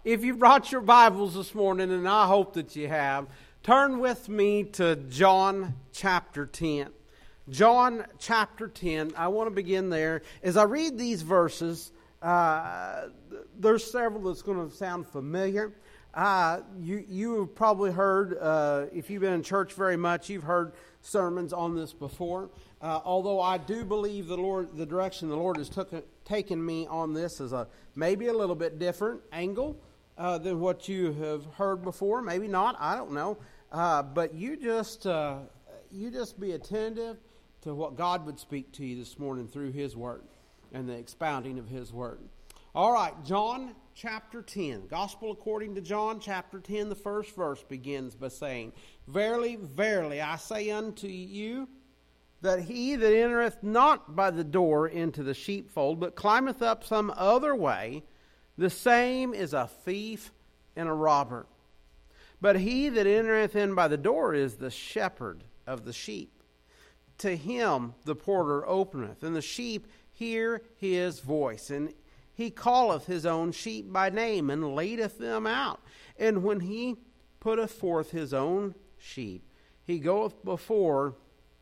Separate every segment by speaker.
Speaker 1: If you brought your Bibles this morning, and I hope that you have, turn with me to John chapter 10. John chapter 10, I want to begin there. As I read these verses, there's several that's going to sound familiar. You have probably heard, if you've been in church very much, you've heard sermons on this before. Although I do believe the direction the Lord has taken me on this is maybe a little bit different angle than what you have heard before. Maybe not, I don't know. But you just be attentive to what God would speak to you this morning through His Word and the expounding of His Word. All right, John chapter 10. Gospel according to John chapter 10, the first verse begins by saying, Verily, verily, I say unto you, that he that entereth not by the door into the sheepfold, but climbeth up some other way, the same is a thief and a robber. But he that entereth in by the door is the shepherd of the sheep. To him the porter openeth, and the sheep hear his voice, and he calleth his own sheep by name, and leadeth them out. And when he putteth forth his own sheep, he goeth before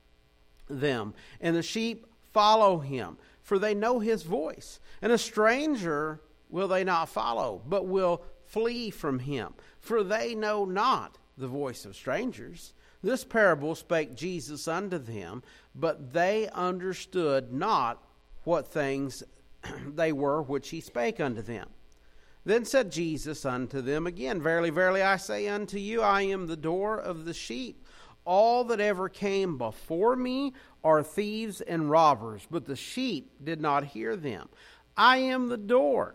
Speaker 1: them, and the sheep follow him, for they know his voice. And a stranger will they not follow, but will flee from him, for they know not the voice of strangers. This parable spake Jesus unto them, but they understood not what things they were which he spake unto them. Then said Jesus unto them again, Verily, verily, I say unto you, I am the door of the sheep. All that ever came before me are thieves and robbers, but the sheep did not hear them. I am the door.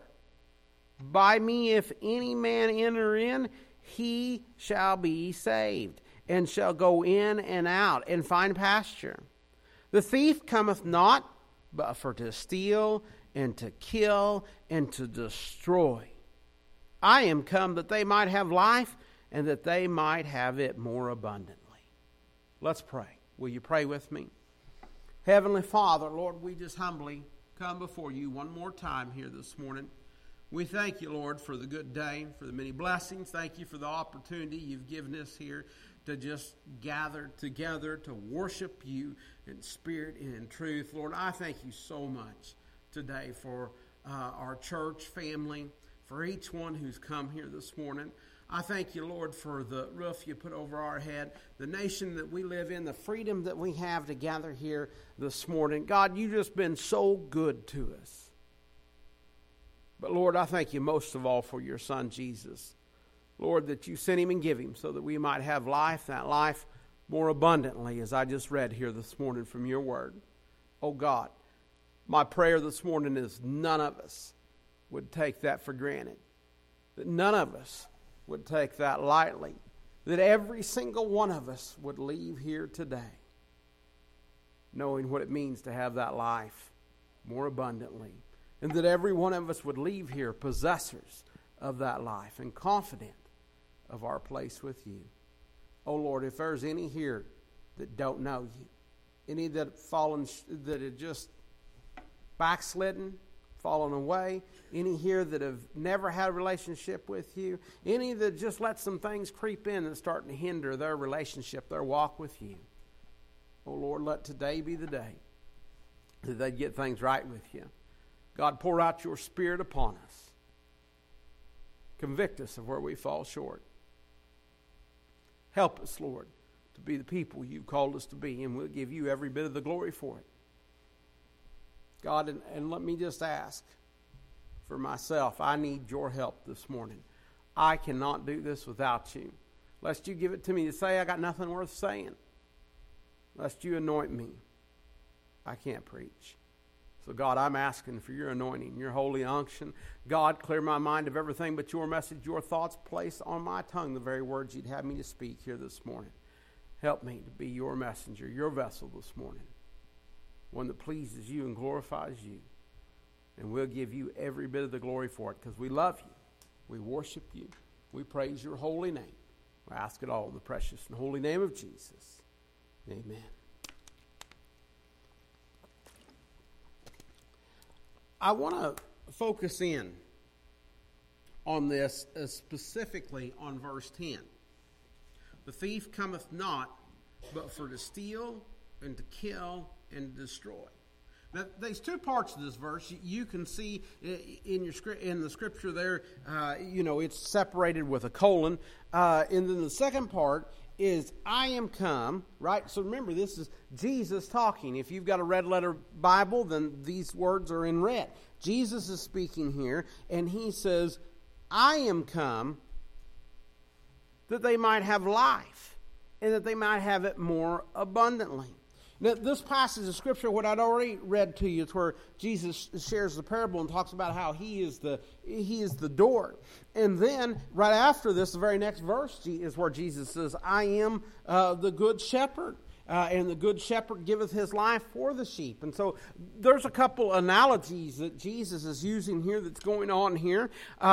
Speaker 1: By me, if any man enter in, he shall be saved, and shall go in and out, and find pasture. The thief cometh not, but for to steal, and to kill, and to destroy. I am come that they might have life, and that they might have it more abundantly. Let's pray. Will you pray with me? Heavenly Father, Lord, we just humbly come before you one more time here this morning. We thank you, Lord, for the good day, for the many blessings. Thank you for the opportunity you've given us here to just gather together to worship you in spirit and in truth. Lord, I thank you so much today for our church family, for each one who's come here this morning. I thank you, Lord, for the roof you put over our head, the nation that we live in, the freedom that we have to gather here this morning. God, you've just been so good to us. But Lord, I thank you most of all for your Son, Jesus. Lord, that you sent him and give him so that we might have life, that life more abundantly, as I just read here this morning from your word. Oh God, my prayer this morning is none of us would take that for granted. That none of us would take that lightly. That every single one of us would leave here today knowing what it means to have that life more abundantly. And that every one of us would leave here possessors of that life and confident of our place with you. Oh Lord, if there's any here that don't know you, any that have fallen, that have just backslidden, fallen away, any here that have never had a relationship with you, any that just let some things creep in and starting to hinder their relationship, their walk with you. Oh Lord, let today be the day that they get things right with you. God, pour out your Spirit upon us. Convict us of where we fall short. Help us, Lord, to be the people you've called us to be, and we'll give you every bit of the glory for it. God, and let me just ask for myself. I need your help this morning. I cannot do this without you. Lest you give it to me to say I got nothing worth saying. Lest you anoint me. I can't preach. So God, I'm asking for your anointing, your holy unction. God, clear my mind of everything but your message, your thoughts. Place on my tongue the very words you'd have me to speak here this morning. Help me to be your messenger, your vessel this morning. One that pleases you and glorifies you. And we'll give you every bit of the glory for it because we love you. We worship you. We praise your holy name. We ask it all in the precious and holy name of Jesus. Amen. I want to focus in on this, specifically on verse 10. The thief cometh not, but for to steal and to kill and to destroy. Now, there's two parts of this verse. You can see in the scripture there, it's separated with a colon. And then the second part is, I am come, right? So remember, this is Jesus talking. If you've got a red letter Bible, then these words are in red. Jesus is speaking here, and he says, I am come that they might have life, and that they might have it more abundantly. Now, this passage of Scripture, what I'd already read to you, is where Jesus shares the parable and talks about how He is the door. And then, right after this, the very next verse is where Jesus says, I am the good shepherd. And the good shepherd giveth his life for the sheep. And so there's a couple analogies that Jesus is using here that's going on here.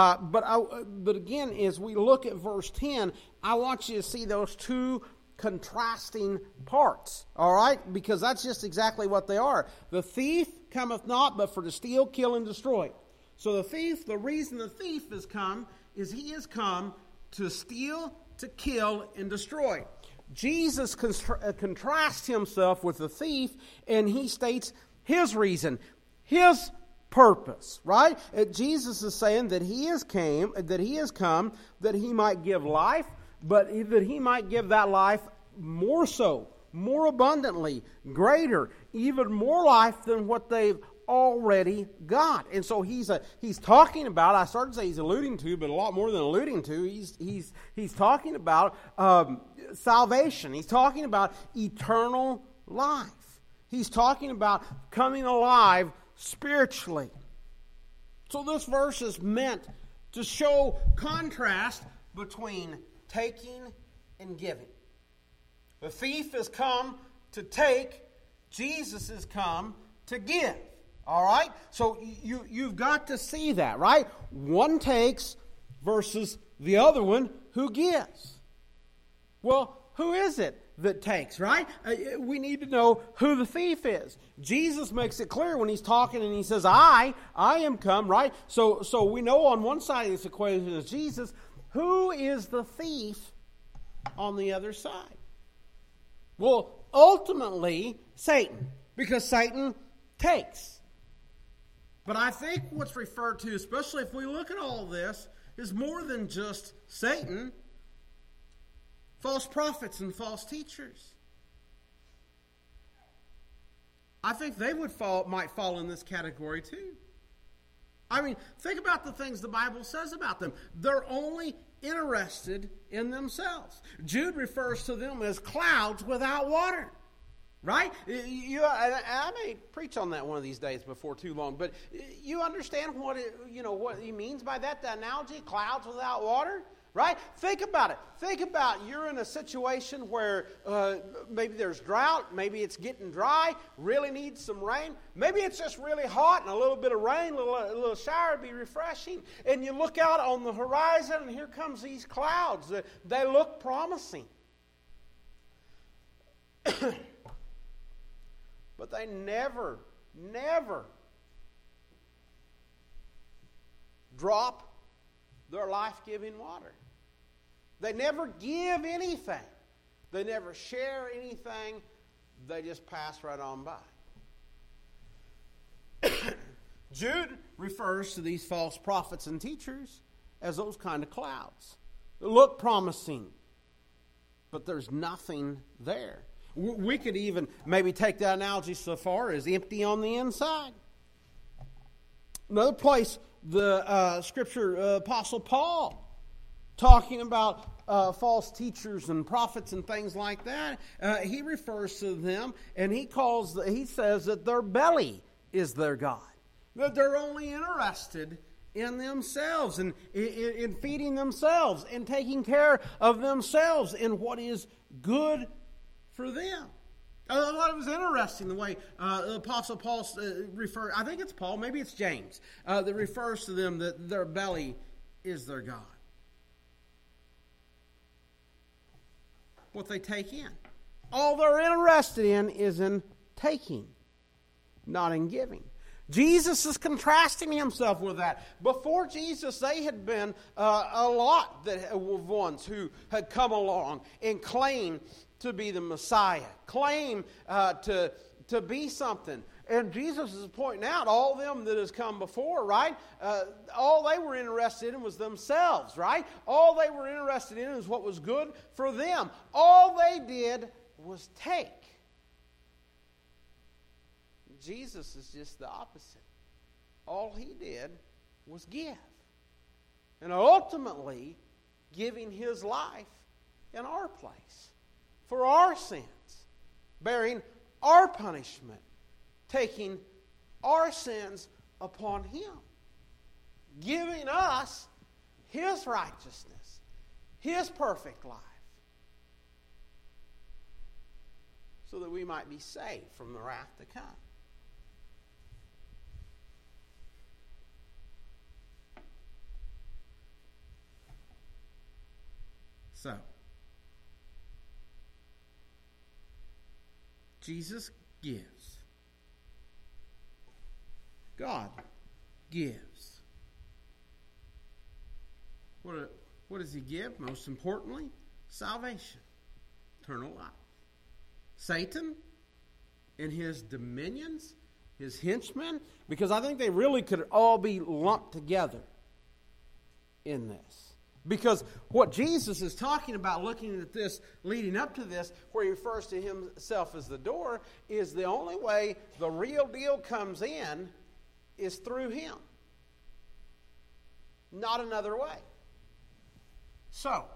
Speaker 1: But again, as we look at verse 10, I want you to see those two contrasting parts, all right? Because that's just exactly what they are. The thief cometh not, but for to steal, kill, and destroy. So the reason the thief has come is he has come to steal, to kill, and destroy. Jesus contrasts himself with the thief, and he states his reason, his purpose, right? Jesus is saying that he has come that he might give life, but that he might give that life more so, more abundantly, greater, even more life than what they've already got. And so he's talking about, I started to say he's alluding to, but a lot more than alluding to, he's talking about salvation. He's talking about eternal life. He's talking about coming alive spiritually. So this verse is meant to show contrast between taking and giving. The thief has come to take, Jesus has come to give. All right? So you've got to see that, right? One takes versus the other one who gives. Well, who is it that takes, right? We need to know who the thief is. Jesus makes it clear when he's talking and he says, I am come, right? So we know on one side of this equation is Jesus. Who is the thief on the other side? Well, ultimately, Satan, because Satan takes. But I think what's referred to, especially if we look at all of this, is more than just Satan. False prophets and false teachers. I think they might fall in this category too. I mean, think about the things the Bible says about them. They're only interested in themselves. Jude refers to them as clouds without water. Right? I may preach on that one of these days before too long, but you understand what he means by that, the analogy, clouds without water? Right? Think about it. Think about you're in a situation where maybe there's drought, maybe it's getting dry, really needs some rain. Maybe it's just really hot and a little bit of rain, a little shower would be refreshing. And you look out on the horizon and here comes these clouds. They look promising. But they never drop their life-giving water. They never give anything. They never share anything. They just pass right on by. Jude refers to these false prophets and teachers as those kind of clouds. They look promising, but there's nothing there. We could even maybe take that analogy so far as empty on the inside. Another place, the Scripture, Apostle Paul, talking about false teachers and prophets and things like that, he refers to them and he says that their belly is their God. That they're only interested in themselves and in feeding themselves and taking care of themselves in what is good for them. I thought it was interesting the way the Apostle Paul refers, I think it's Paul, maybe it's James, that refers to them that their belly is their God. What they take in. All they're interested in is in taking, not in giving. Jesus is contrasting himself with that. Before Jesus, they had been a lot of ones who had come along and claimed to be the Messiah, claimed to be something. And Jesus is pointing out all them that has come before, right? All they were interested in was themselves, right? All they were interested in is what was good for them. All they did was take. Jesus is just the opposite. All he did was give. And ultimately, giving his life in our place for our sins, bearing our punishment, taking our sins upon him, giving us his righteousness, his perfect life, so that we might be saved from the wrath to come. So, Jesus gives. God gives. What does he give? Most importantly, salvation, eternal life. Satan and his dominions, his henchmen, because I think they really could all be lumped together in this. Because what Jesus is talking about, looking at this, leading up to this, where he refers to himself as the door, is the only way the real deal comes in is through him. Not another way. So,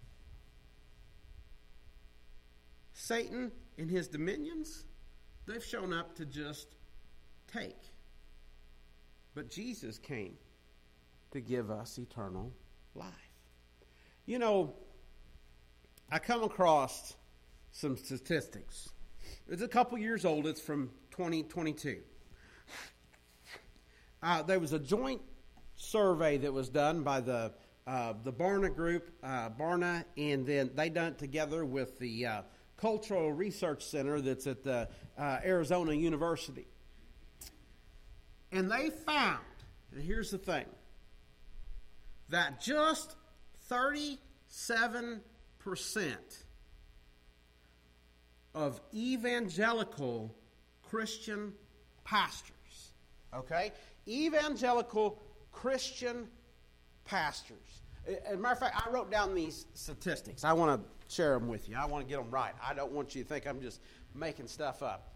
Speaker 1: Satan and his dominions, they've shown up to just take. But Jesus came to give us eternal life. You know, I come across some statistics. It's a couple years old. It's from 2022. There was a joint survey that was done by the Barna Group, Barna, and then they done it together with the Cultural Research Center that's at the Arizona University. And they found, and here's the thing, that just 37% of evangelical Christian pastors, okay? Evangelical Christian pastors. As a matter of fact, I wrote down these statistics. I want to share them with you. I want to get them right. I don't want you to think I'm just making stuff up.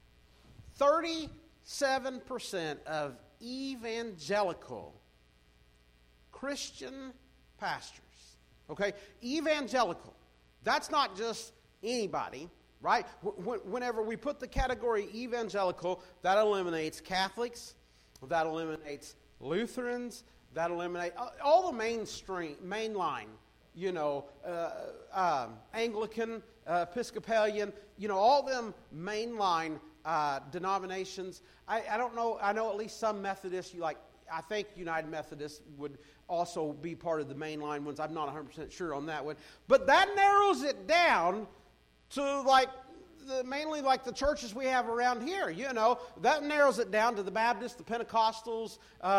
Speaker 1: 37% of evangelical Christian pastors. Okay? Evangelical. That's not just anybody, right? Whenever we put the category evangelical, that eliminates Catholics, that eliminates Lutherans, that eliminates all the mainline, Anglican, Episcopalian, all them mainline denominations. I don't know. I know at least some Methodists. I think United Methodists would also be part of the mainline ones. I'm not 100% sure on that one. But that narrows it down to mainly the churches we have around here. That narrows it down to the Baptists, the Pentecostals,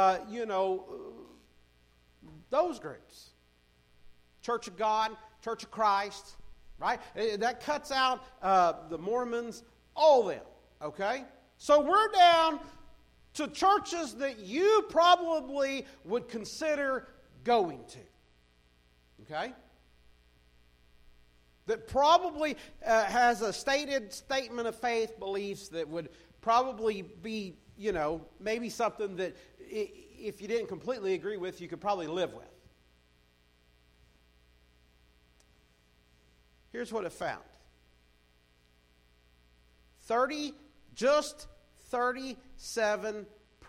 Speaker 1: those groups. Church of God, Church of Christ, right? That cuts out the Mormons, all them, okay? So we're down to churches that you probably would consider going to. Okay? That probably has a stated statement of faith beliefs that would probably be, maybe something that if you didn't completely agree with, you could probably live with. Here's what it found. 37%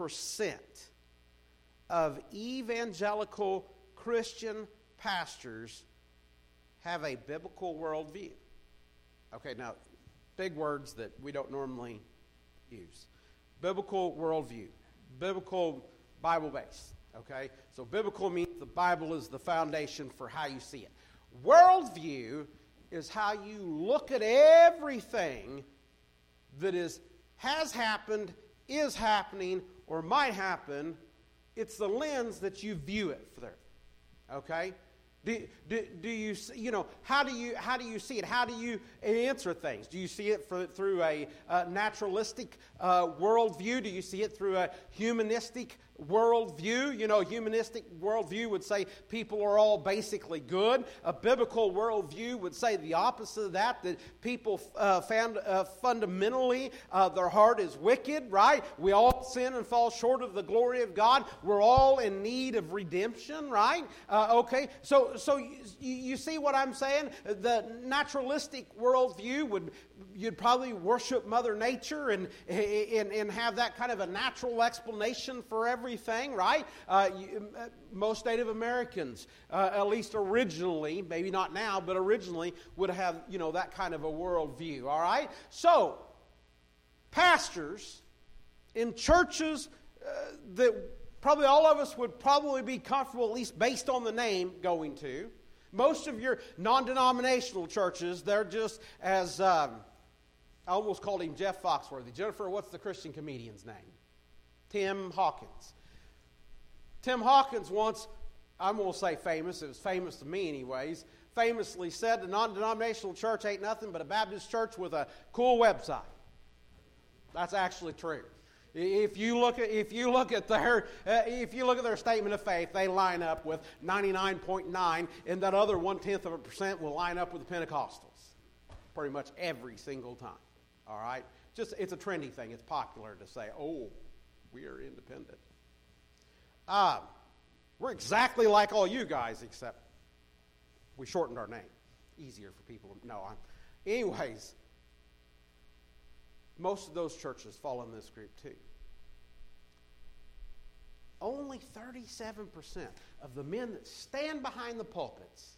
Speaker 1: of evangelical Christian pastors have a biblical worldview. Okay, now, big words that we don't normally use. Biblical worldview. Biblical Bible-based. Okay? So biblical means the Bible is the foundation for how you see it. Worldview is how you look at everything that has happened is happening or might happen, it's the lens that you view it through. Okay? Do you, how do you see it? How do you answer things? Do you see it through a naturalistic worldview? Do you see it through a humanistic worldview? Humanistic worldview would say people are all basically good. A biblical worldview would say the opposite of that people fundamentally their heart is wicked, right? We all sin and fall short of the glory of God. We're all in need of redemption, right? Okay, so you see what I'm saying? The naturalistic worldview you'd probably worship Mother Nature and have that kind of a natural explanation for everything, right? Most Native Americans, at least originally, maybe not now, but originally would have, that kind of a worldview, all right? So, pastors in churches that probably all of us would probably be comfortable, at least based on the name, going to. Most of your non-denominational churches, they're just as, I almost called him Jeff Foxworthy. Jennifer, what's the Christian comedian's name? Tim Hawkins. Tim Hawkins once, I'm going to say famous, it was famous to me anyways, famously said the non-denominational church ain't nothing but a Baptist church with a cool website. That's actually true. If you look at their statement of faith, they line up with 99.9, and that other 0.1% will line up with the Pentecostals, pretty much every single time. All right, just it's a trendy thing. It's popular to say, "Oh, we are independent." We're exactly like all you guys, except we shortened our name. Easier for people to know. Anyways. Most of those churches fall in this group too. Only 37% of the men that stand behind the pulpits,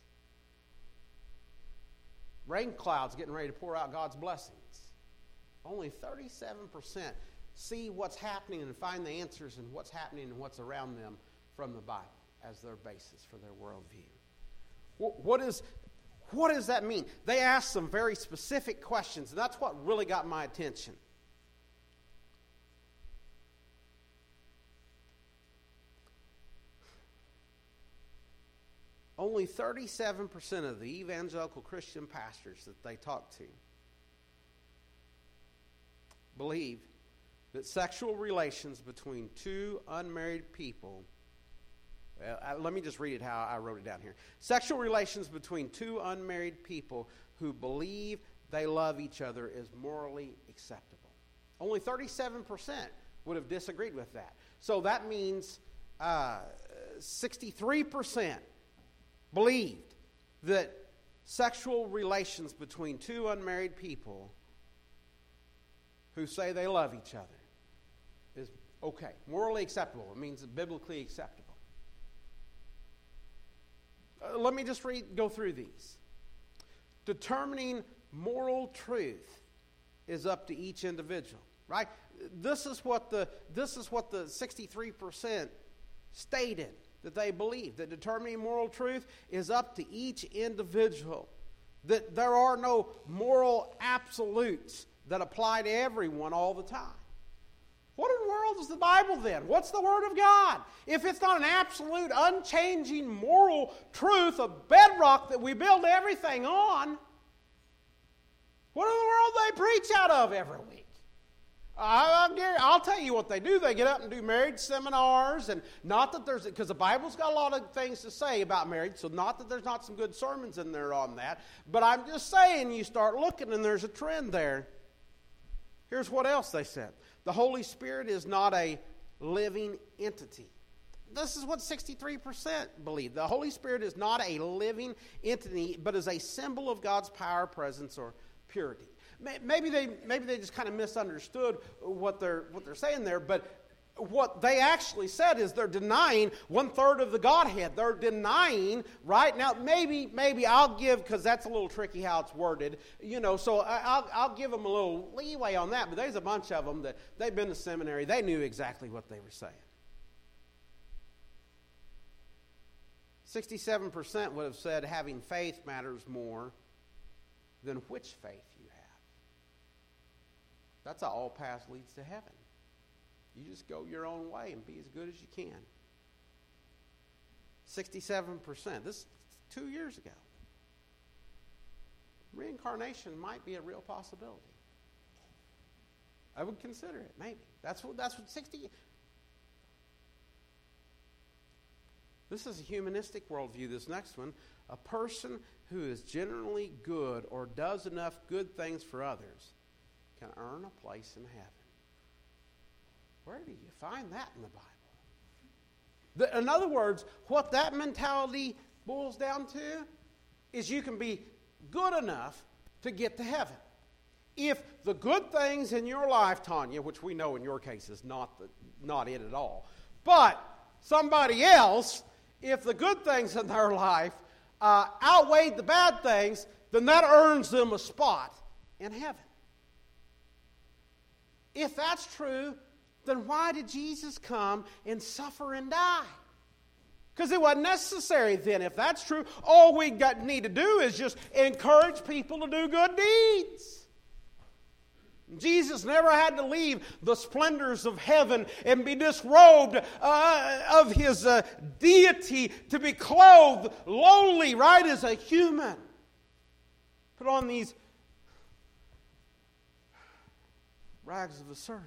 Speaker 1: rain clouds getting ready to pour out God's blessings, only 37% see what's happening and find the answers in what's happening and what's around them from the Bible as their basis for their worldview. What does that mean? They ask some very specific questions, and that's what really got my attention. Only 37% of the evangelical Christian pastors that they talk to believe that sexual relations between two unmarried people. Let me just read it how I wrote it down here. Sexual relations between two unmarried people who believe they love each other is morally acceptable. Only 37% would have disagreed with that. So that means 63% believed that sexual relations between two unmarried people who say they love each other is okay, morally acceptable. It means biblically acceptable. Let me just go through these. Determining moral truth is up to each individual, right? This is what the 63% stated that they believe, that determining moral truth is up to each individual, that there are no moral absolutes that apply to everyone all the time. What in the world is the Bible then? What's the Word of God? If it's not an absolute, unchanging moral truth, a bedrock that we build everything on, what in the world do they preach out of every week? I'll tell you what they do. They get up and do marriage seminars, and not that there's, because the Bible's got a lot of things to say about marriage, so not that there's not some good sermons in there on that, but I'm just saying you start looking and there's a trend there. Here's what else they said. The Holy Spirit is not a living entity. This is what 63% believe. The Holy Spirit is not a living entity, but is a symbol of God's power, presence, or purity. Maybe they just kind of misunderstood what they're saying there, but what they actually said is they're denying 1/3 of the Godhead. They're denying, right? Now, maybe I'll give, because that's a little tricky how it's worded, so I'll give them a little leeway on that, but there's a bunch of them that they've been to seminary. They knew exactly what they were saying. 67% would have said having faith matters more than which faith you have. That's how all paths leads to heaven. You just go your own way and be as good as you can. 67%. This is 2 years ago. Reincarnation might be a real possibility. I would consider it, maybe. That's what 60. This is a humanistic worldview, this next one. A person who is generally good or does enough good things for others can earn a place in heaven. Where do you find that in the Bible? In other words, what that mentality boils down to is you can be good enough to get to heaven. If the good things in your life, Tanya, which we know in your case is not it at all, but somebody else, if the good things in their life outweighed the bad things, then that earns them a spot in heaven. If that's true, then why did Jesus come and suffer and die? Because it wasn't necessary then. If that's true, all we need to do is just encourage people to do good deeds. Jesus never had to leave the splendors of heaven and be disrobed of his deity to be clothed lowly, right, as a human. Put on these rags of a servant.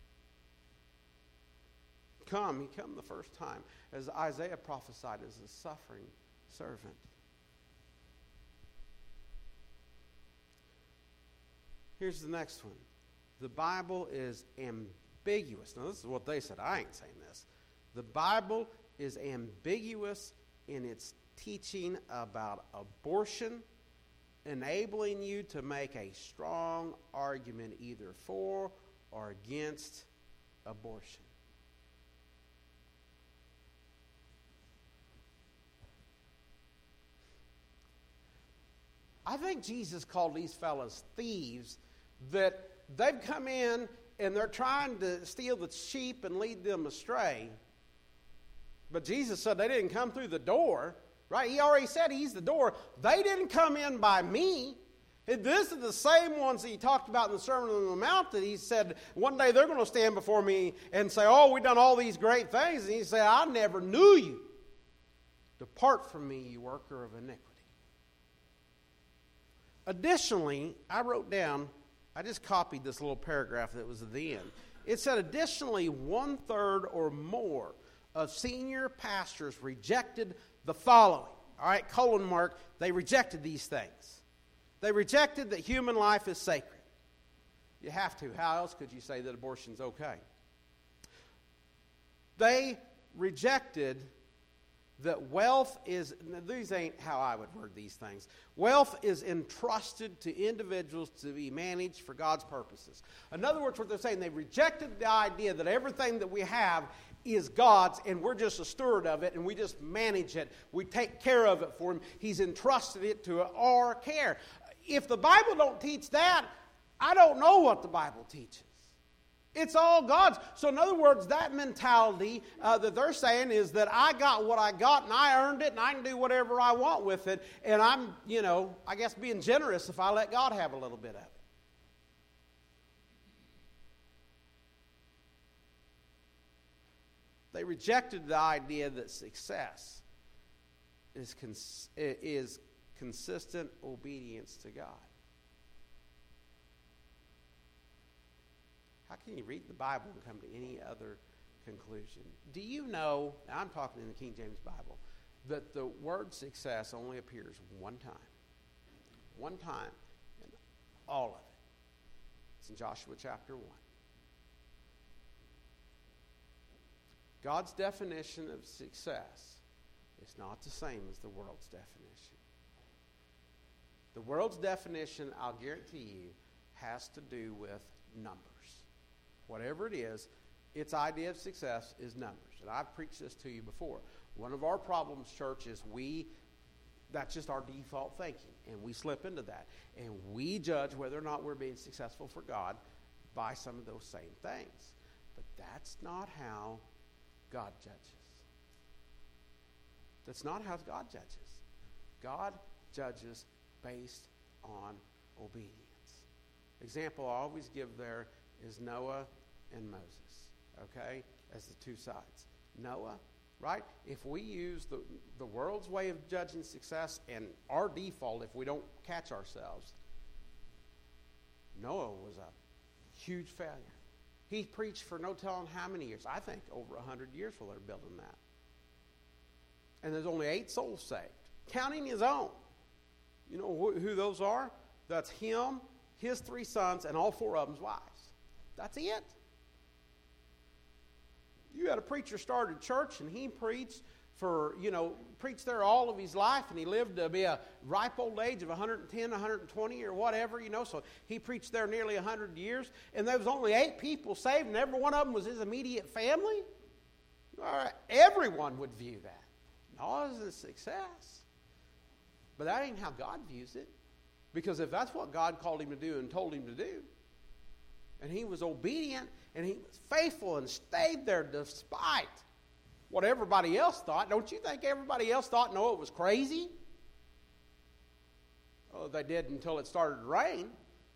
Speaker 1: He come the first time, as Isaiah prophesied, as a suffering servant. Here's the next one. The Bible is ambiguous. Now, this is what they said. I ain't saying this. The Bible is ambiguous in its teaching about abortion, enabling you to make a strong argument either for or against abortion. I think Jesus called these fellas thieves, that they've come in and they're trying to steal the sheep and lead them astray. But Jesus said they didn't come through the door, right? He already said he's the door. They didn't come in by me. This is the same ones that he talked about in the Sermon on the Mount, that he said one day they're going to stand before me and say, oh, we've done all these great things. And he said, I never knew you. Depart from me, you worker of iniquity. Additionally, I just copied this little paragraph that was at the end. It said, additionally, 1/3 or more of senior pastors rejected the following. All right, colon mark, they rejected these things. They rejected that human life is sacred. You have to. How else could you say that abortion's okay? They rejected that wealth is, these ain't how I would word these things. Wealth is entrusted to individuals to be managed for God's purposes. In other words, what they're saying, they rejected the idea that everything that we have is God's and we're just a steward of it and we just manage it. We take care of it for Him. He's entrusted it to our care. If the Bible don't teach that, I don't know what the Bible teaches. It's all God's. So in other words, that mentality that they're saying is that I got what I got and I earned it and I can do whatever I want with it. And I'm, I guess being generous if I let God have a little bit of it. They rejected the idea that success is consistent obedience to God. How can you read the Bible and come to any other conclusion? Do you know, I'm talking in the King James Bible, that the word success only appears one time? One time in all of it. It's in Joshua chapter 1. God's definition of success is not the same as the world's definition. The world's definition, I'll guarantee you, has to do with numbers. Whatever it is, its idea of success is numbers. And I've preached this to you before. One of our problems, church, is that's just our default thinking. And we slip into that. And we judge whether or not we're being successful for God by some of those same things. But that's not how God judges. That's not how God judges. God judges based on obedience. Example I always give there is Noah and Moses. okay, as the two sides. Noah, right? If we use the world's way of judging success and our default, if we don't catch ourselves, Noah was a huge failure. He preached for no telling how many years. I think over 100 years while they're building that. And there's only 8 souls saved, counting his own. You know who those are? That's him, his 3 sons, and all 4 of them's wives. That's it. You had a preacher started church, and he preached preached there all of his life, and he lived to be a ripe old age of 110, 120 or whatever, so he preached there nearly 100 years, and there was only 8 people saved, and every one of them was his immediate family. Everyone would view that. No, it's a success. But that ain't how God views it, because if that's what God called him to do and told him to do, and he was obedient, and he was faithful and stayed there despite what everybody else thought. Don't you think everybody else thought Noah was crazy? Oh, they did until it started to rain.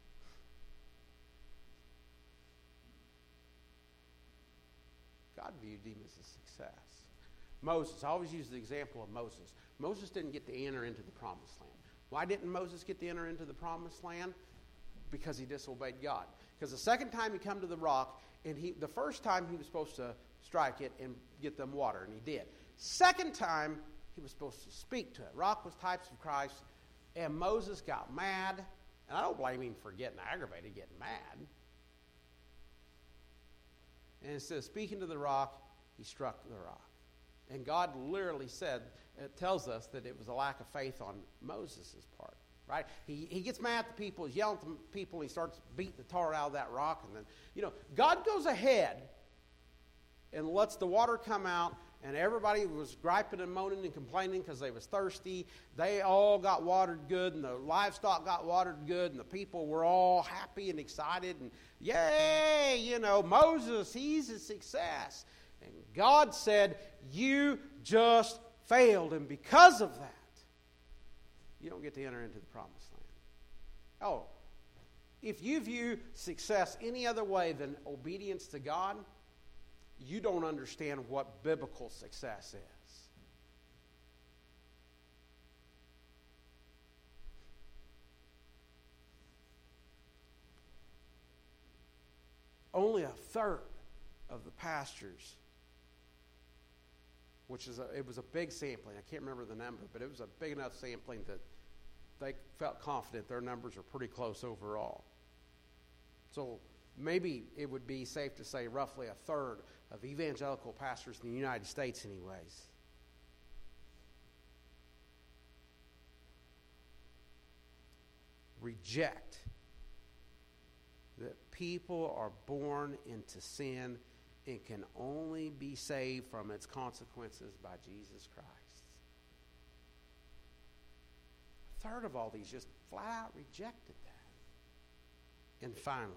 Speaker 1: God viewed him as a success. Moses, I always use the example of Moses. Moses didn't get to enter into the promised land. Why didn't Moses get to enter into the promised land? Because he disobeyed God. Because the second time he come to the rock, and the first time he was supposed to strike it and get them water, and he did. Second time, he was supposed to speak to it. Rock was types of Christ, and Moses got mad, and I don't blame him for getting aggravated, getting mad. And instead of speaking to the rock, he struck the rock. And God literally said, it tells us that it was a lack of faith on Moses' part. Right? He gets mad at the people, he's yelling at the people, he starts beating the tar out of that rock, and then, God goes ahead and lets the water come out, and everybody was griping and moaning and complaining because they was thirsty. They all got watered good, and the livestock got watered good, and the people were all happy and excited, and yay, Moses, he's a success. And God said, you just failed, and because of that, you don't get to enter into the promised land. Oh, if you view success any other way than obedience to God, you don't understand what biblical success is. Only a third of the pastors, it was a big sampling. I can't remember the number, but it was a big enough sampling that they felt confident their numbers are pretty close overall. So maybe it would be safe to say roughly a third of evangelical pastors in the United States anyways. Reject that people are born into sin and can only be saved from its consequences by Jesus Christ. A third of all these just flat out rejected that. And finally,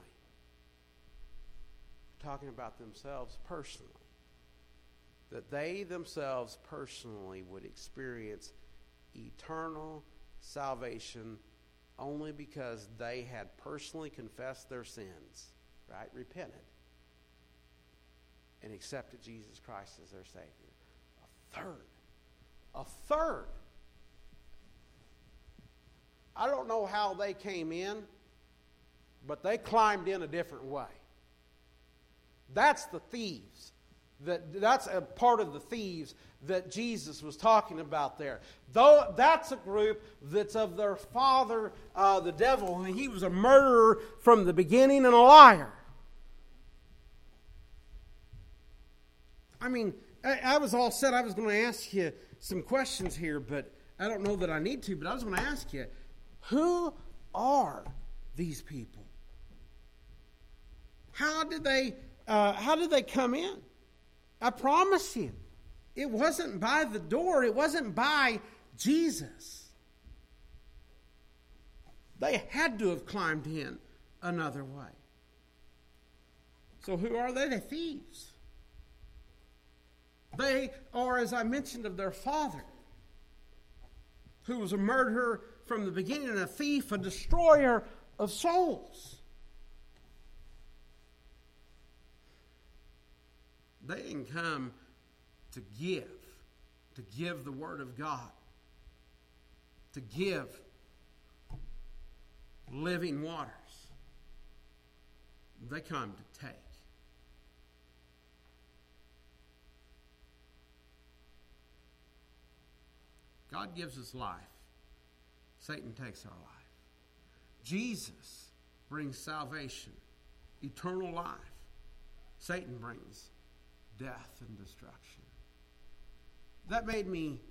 Speaker 1: talking about themselves personally, that they themselves personally would experience eternal salvation only because they had personally confessed their sins, right? Repented. And accepted Jesus Christ as their Savior. A third. I don't know how they came in, but they climbed in a different way. That's the thieves. That's a part of the thieves that Jesus was talking about there. Though that's a group that's of their father, the devil, and he was a murderer from the beginning and a liar. I mean, I was all set. I was going to ask you some questions here, but I don't know that I need to. But I was going to ask you, who are these people? How did they come in? I promise you, it wasn't by the door. It wasn't by Jesus. They had to have climbed in another way. So who are they? They're thieves. They are, as I mentioned, of their father, who was a murderer from the beginning, a thief, a destroyer of souls. They didn't come to give the Word of God, to give living waters. They come to take. God gives us life. Satan takes our life. Jesus brings salvation, eternal life. Satan brings death and destruction. That led me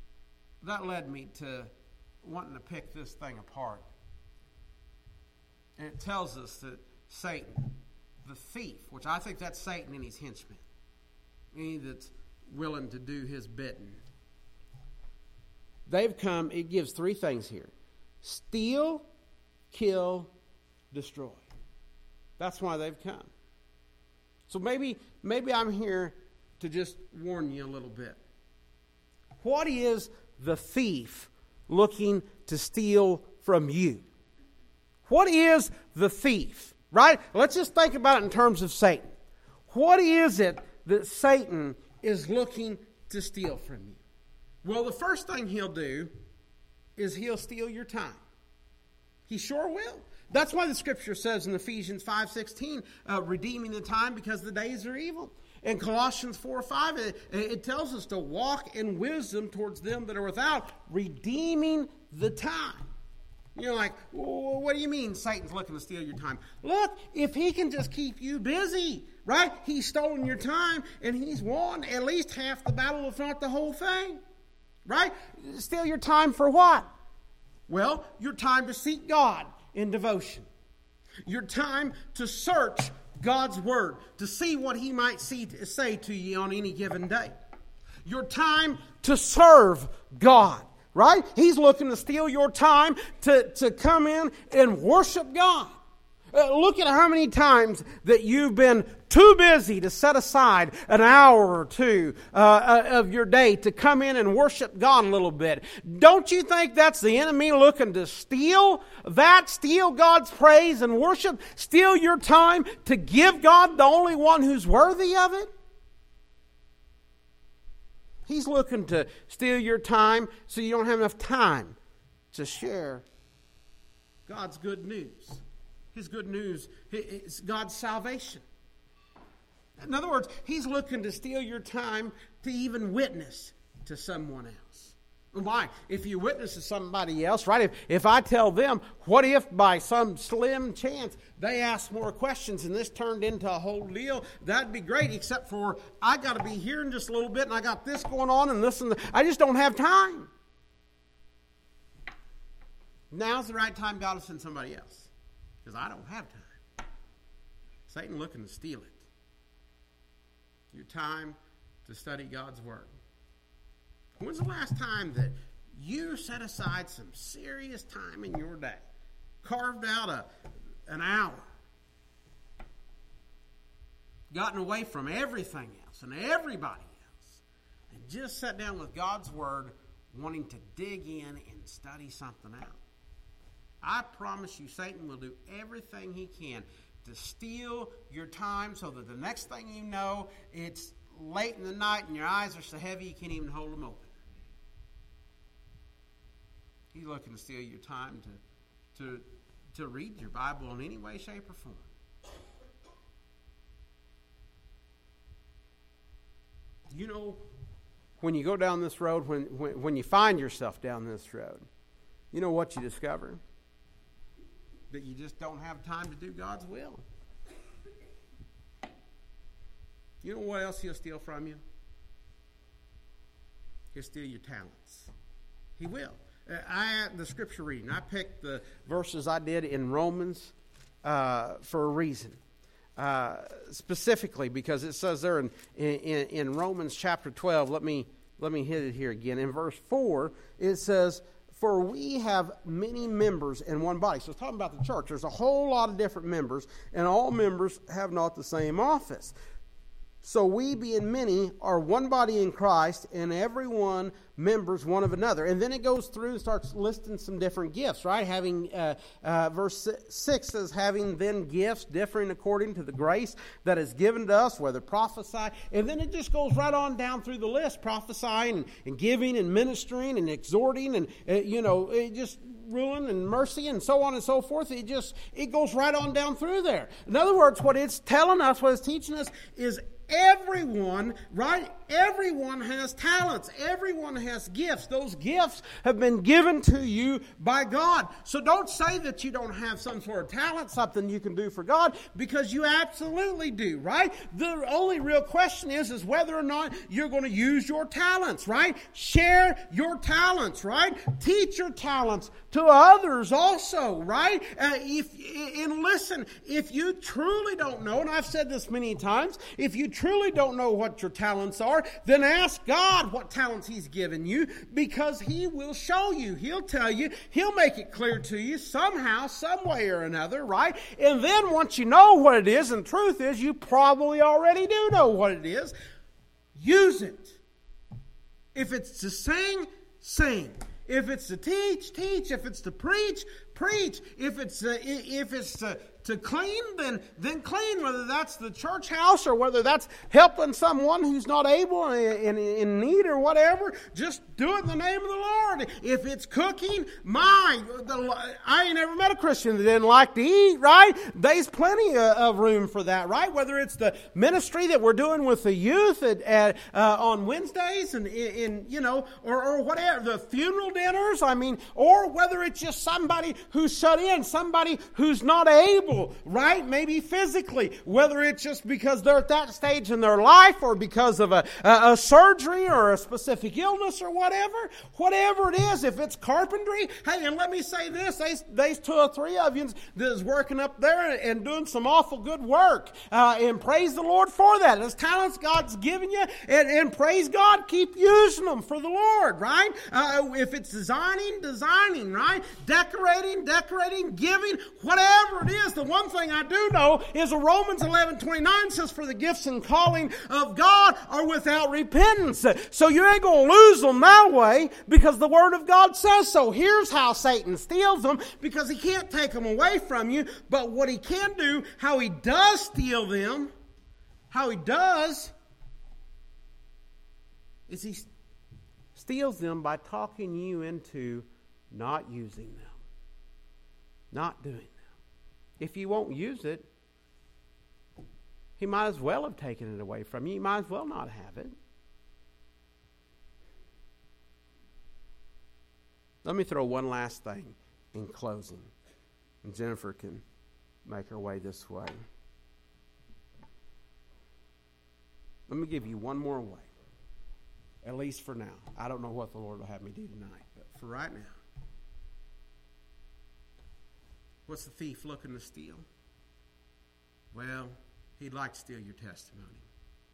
Speaker 1: to wanting to pick this thing apart. And it tells us that Satan, the thief, which I think that's Satan and his henchmen, any that's willing to do his bidding, they've come, it gives three things here: steal, kill, destroy. That's why they've come. So maybe I'm here to just warn you a little bit. What is the thief looking to steal from you? What is the thief? Right? Let's just think about it in terms of Satan. What is it that Satan is looking to steal from you? Well, the first thing he'll do is he'll steal your time. He sure will. That's why the Scripture says in Ephesians 5:16, redeeming the time because the days are evil. In Colossians 4:5, it tells us to walk in wisdom towards them that are without, redeeming the time. You're like, well, what do you mean Satan's looking to steal your time? Look, if he can just keep you busy, right? He's stolen your time and he's won at least half the battle, if not the whole thing. Right? Steal your time for what? Well, your time to seek God in devotion. Your time to search God's Word, to see what He might say to you on any given day. Your time to serve God. Right? He's looking to steal your time to come in and worship God. Look at how many times that you've been too busy to set aside an hour or two of your day to come in and worship God a little bit. Don't you think that's the enemy looking to steal that? Steal God's praise and worship? Steal your time to give God the only one who's worthy of it? He's looking to steal your time so you don't have enough time to share God's good news. His good news is God's salvation. In other words, He's looking to steal your time to even witness to someone else. Why? If you witness to somebody else, right? If I tell them, what if by some slim chance they ask more questions and this turned into a whole deal? That'd be great, except for I got to be here in just a little bit and I got this going on and this and that. I just don't have time. Now's the right time God will send somebody else, because I don't have time. Satan looking to steal it. Your time to study God's Word. When's the last time that you set aside some serious time in your day, carved out an hour, gotten away from everything else and everybody else, and just sat down with God's Word, wanting to dig in and study something out? I promise you, Satan will do everything he can to steal your time so that the next thing you know, it's late in the night and your eyes are so heavy you can't even hold them open. He's looking to steal your time to read your Bible in any way, shape, or form. You know, when you go down this road, when you find yourself down this road, you know what you discover? That you just don't have time to do God's will. You know what else He'll steal from you? He'll steal your talents. He will. The scripture reading, I picked the verses I did in Romans for a reason. Specifically because it says there in Romans chapter 12, let me hit it here again. In verse 4, it says, "For we have many members in one body." So it's talking about the church. There's a whole lot of different members, and all members have not the same office. So we, being many, are one body in Christ, and every one members one of another. And then it goes through and starts listing some different gifts, right? Having, verse 6 says, having then gifts differing according to the grace that is given to us, whether prophesy. And then it just goes right on down through the list, prophesying and giving and ministering and exhorting and, it just ruling and mercy and so on and so forth. It goes right on down through there. In other words, what it's telling us, what it's teaching us is everyone, right? Everyone has talents. Everyone has gifts. Those gifts have been given to you by God. So don't say that you don't have some sort of talent, something you can do for God, because you absolutely do, right? The only real question is whether or not you're going to use your talents, right? Share your talents, right? Teach your talents to others also, right? Listen, if you truly don't know, and I've said this many times, if you truly don't know what your talents are, then ask God what talents He's given you, because He will show you. He'll tell you. He'll make it clear to you somehow, some way or another, right? And then once you know what it is, and the truth is you probably already do know what it is, use it. If it's to sing, sing. If it's to teach, teach. If it's to preach, preach. If it's to clean, then clean, whether that's the church house or whether that's helping someone who's not able in need or whatever. Just do it in the name of the Lord. If it's cooking, I ain't ever met a Christian that didn't like to eat, right? There's plenty of room for that, right? Whether it's the ministry that we're doing with the youth on Wednesdays or whatever, the funeral dinners, or whether it's just somebody who's shut in, somebody who's not able, right? Maybe physically, whether it's just because they're at that stage in their life or because of a surgery or a specific illness or whatever it is. If it's carpentry, hey, and let me say this, there's 2 or 3 of you that is working up there and doing some awful good work, and praise the Lord for that. Those talents God's given you, and praise God, keep using them for the Lord, right? If it's designing, right? Decorating, giving, whatever it is. The one thing I do know is Romans 11:29 says, for the gifts and calling of God are without repentance. So you ain't going to lose them that way, because the Word of God says so. Here's how Satan steals them, because he can't take them away from you. But what he can do, how he does steal them, is he steals them by talking you into not using them, not doing them. If you won't use it, he might as well have taken it away from you. You might as well not have it. Let me throw one last thing in closing. And Jennifer can make her way this way. Let me give you one more way. At least for now. I don't know what the Lord will have me do tonight, but for right now. What's the thief looking to steal? Well, he'd like to steal your testimony.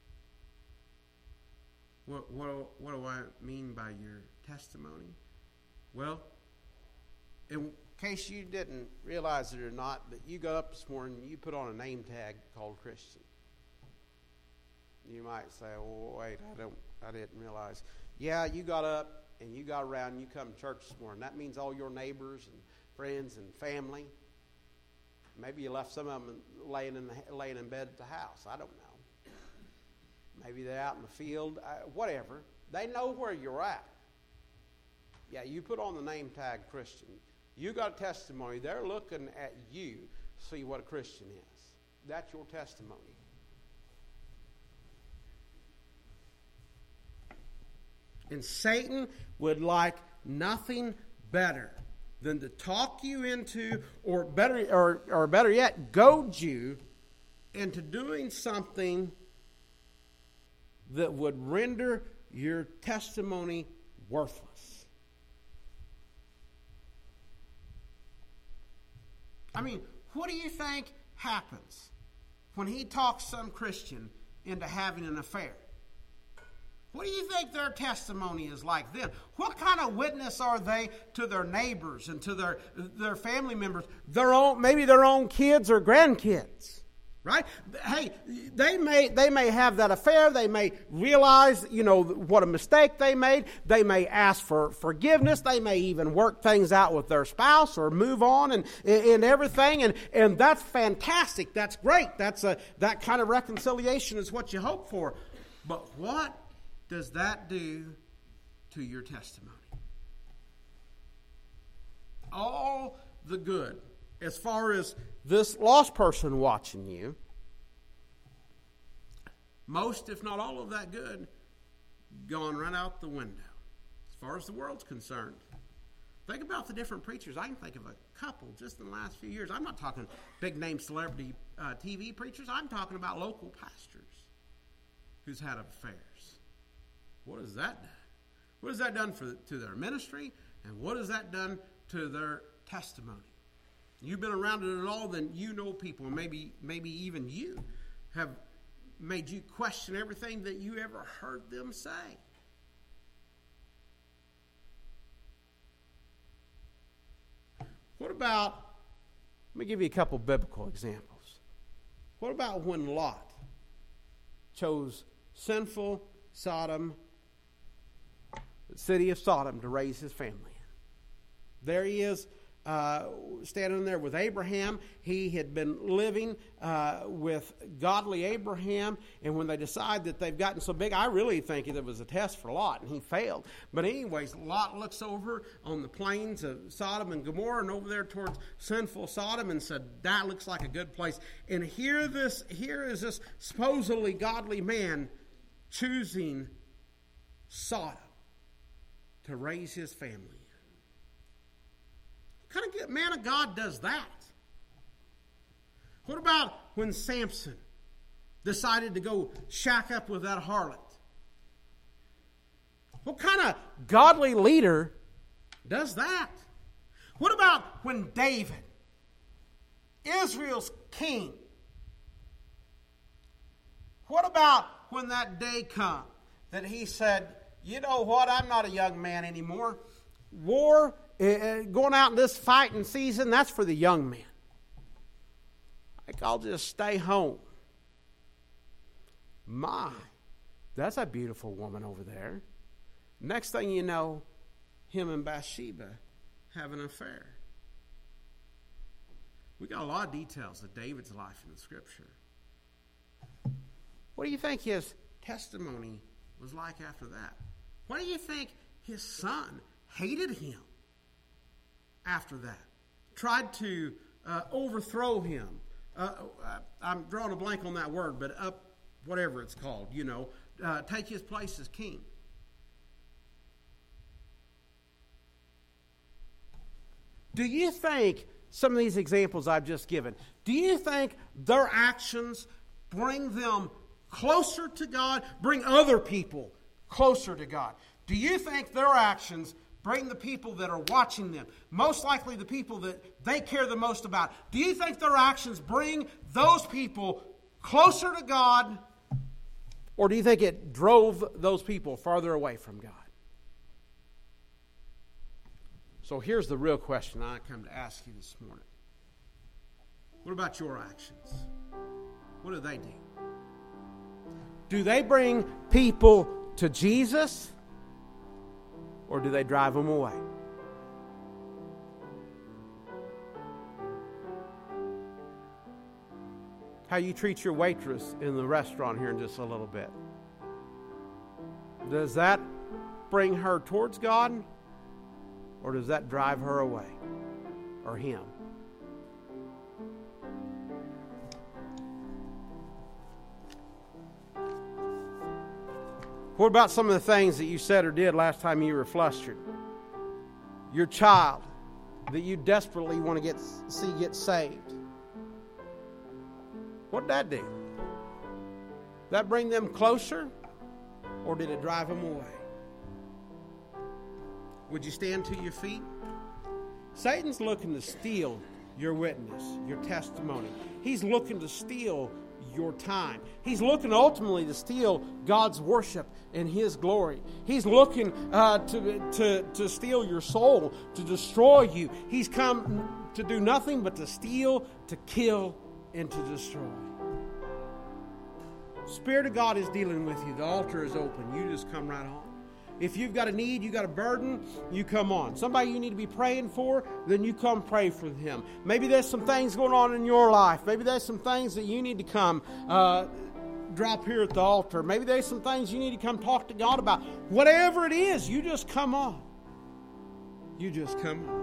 Speaker 1: What do I mean by your testimony? Well, in case you didn't realize it or not, that you got up this morning and you put on a name tag called Christian. You might say, "Oh, wait, I didn't realize." Yeah, you got up and you got around and you come to church this morning. That means all your neighbors and friends and family. Maybe you left some of them laying in bed at the house. I don't know. Maybe they're out in the field. Whatever. They know where you're at. Yeah, you put on the name tag Christian. You got a testimony. They're looking at you to see what a Christian is. That's your testimony. And Satan would like nothing better than to talk you into, or better yet, goad you into doing something that would render your testimony worthless. What do you think happens when he talks some Christian into having an affair? What do you think their testimony is like then? What kind of witness are they to their neighbors and to their family members, maybe their own kids or grandkids, Right? Hey, they may have that affair. They may realize, what a mistake they made. They may ask for forgiveness. They may even work things out with their spouse or move on and everything. And that's fantastic. That's great. That kind of reconciliation is what you hope for. But what does that do to your testimony? All the good, as far as this lost person watching you, most, if not all of that good, gone right out the window, as far as the world's concerned. Think about the different preachers. I can think of a couple just in the last few years. I'm not talking big-name celebrity TV preachers. I'm talking about local pastors who's had affairs. What has that done? What has that done to their ministry? And what has that done to their testimony? You've been around it at all, then you know people, and maybe even you have made you question everything that you ever heard them say. What about, let me give you a couple biblical examples. What about when Lot chose sinful Sodom, the city of Sodom, to raise his family in? There he is, standing there with Abraham. He had been living with godly Abraham, and when they decide that they've gotten so big, I really think it was a test for Lot, and he failed. But anyways, Lot looks over on the plains of Sodom and Gomorrah and over there towards sinful Sodom and said, that looks like a good place. And here is this supposedly godly man choosing Sodom to raise his family. What kind of man of God does that? What about when Samson decided to go shack up with that harlot? What kind of godly leader does that? What about when David, Israel's king, what about when that day come that he said, you know what, I'm not a young man anymore. War, going out in this fighting season, that's for the young men. I'll just stay home. My, that's a beautiful woman over there. Next thing you know, him and Bathsheba have an affair. We got a lot of details of David's life in the Scripture. What do you think his testimony was like after that? What do you think his son hated him after that? Tried to overthrow him. I'm drawing a blank on that word, but whatever it's called, take his place as king. Do you think some of these examples I've just given, do you think their actions bring them closer to God, bring other people closer to God? Do you think their actions bring the people that are watching them, most likely the people that they care the most about, do you think their actions bring those people closer to God, or do you think it drove those people farther away from God? So here's the real question I come to ask you this morning. What about your actions? What do they do? Do they bring people to Jesus, or do they drive them away? How you treat your waitress in the restaurant here in just a little bit. Does that bring her towards God, or does that drive her away, or him? What about some of the things that you said or did last time you were flustered? Your child that you desperately want to see get saved. What did that do? Did that bring them closer, or did it drive them away? Would you stand to your feet? Satan's looking to steal your witness, your testimony. He's looking to steal your time. He's looking ultimately to steal God's worship and His glory. He's looking to steal your soul, to destroy you. He's come to do nothing but to steal, to kill, and to destroy. Spirit of God is dealing with you. The altar is open. You just come right on. If you've got a need, you got a burden, you come on. Somebody you need to be praying for, then you come pray for him. Maybe there's some things going on in your life. Maybe there's some things that you need to come drop here at the altar. Maybe there's some things you need to come talk to God about. Whatever it is, you just come on. You just come on.